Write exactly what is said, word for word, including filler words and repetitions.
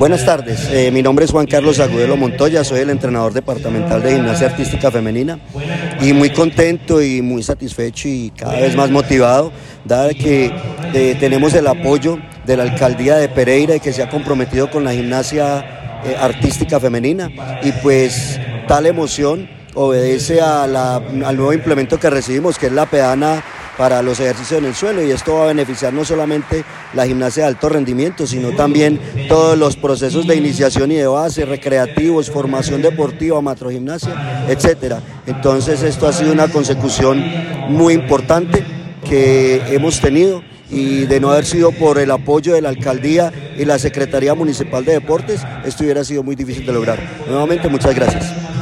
Buenas tardes, eh, mi nombre es Juan Carlos Agudelo Montoya, soy el entrenador departamental de gimnasia artística femenina y muy contento y muy satisfecho y cada vez más motivado, dado que eh, tenemos el apoyo de la alcaldía de Pereira y que se ha comprometido con la gimnasia eh, artística femenina, y pues tal emoción obedece a la, al nuevo implemento que recibimos, que es la pedana para los ejercicios en el suelo, y esto va a beneficiar no solamente la gimnasia de alto rendimiento, sino también todos los procesos de iniciación y de base, recreativos, formación deportiva, macrogimnasia, etcétera. Entonces esto ha sido una consecución muy importante que hemos tenido, y de no haber sido por el apoyo de la alcaldía y la Secretaría Municipal de Deportes, esto hubiera sido muy difícil de lograr. Nuevamente, muchas gracias.